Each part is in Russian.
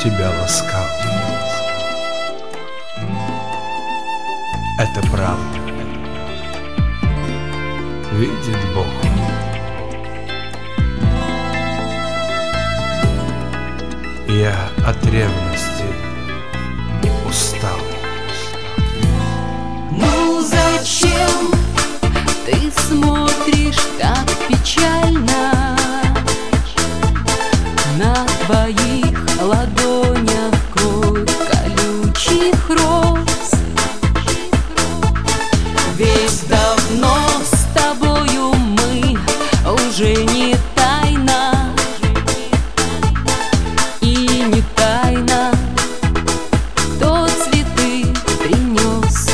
тебя ласкал. Это правда. Видит Бог. Я от ревности устал. Ну зачем ты смотришь так печально? На твоих ладонях кровь колючих роз. Ведь давно с тобою мы уже не тайна. И не тайна, кто цветы принес.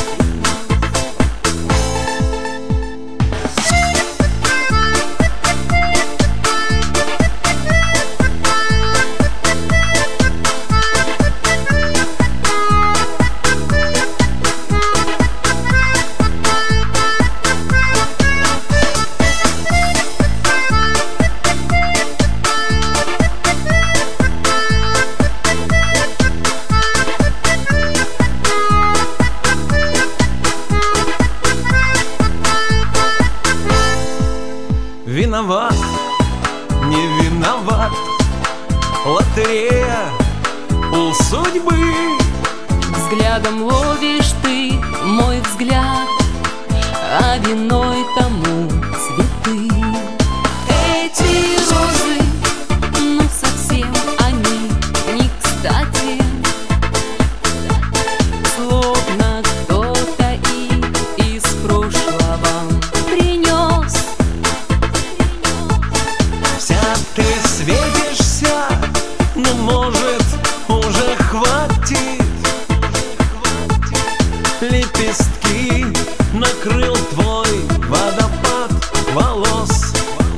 Виноват, не виноват, лотерея у судьбы. Взглядом ловишь ты мой взгляд, а виной тому цветы. Эти розы, ну совсем они не кстати. Словно кто-то их из прошлого принес. Ты светишься, но может уже хватит. Лепестки накрыл твой водопад волос.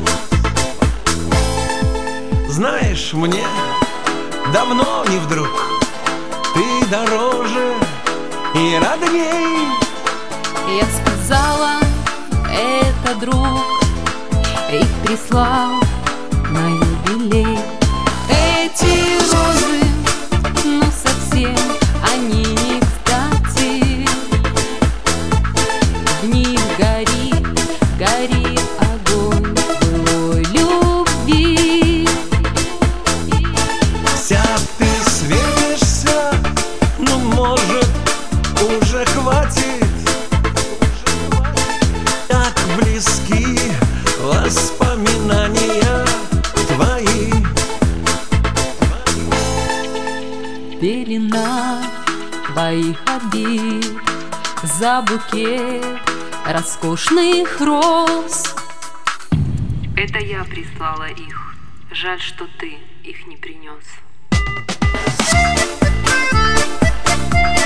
Знаешь, мне давно не вдруг ты дороже и родней. Я сказала, это друг, их прислал на юбилей. Эти розы, ну совсем они не кстати. В них горит, горит огонь былой любви. Вся ты светишься, ну может уже хватит. Так близки воспоминания твои. Пелена твоих обид за букет роскошных роз. Это я прислала их. Жаль, что ты их не принес.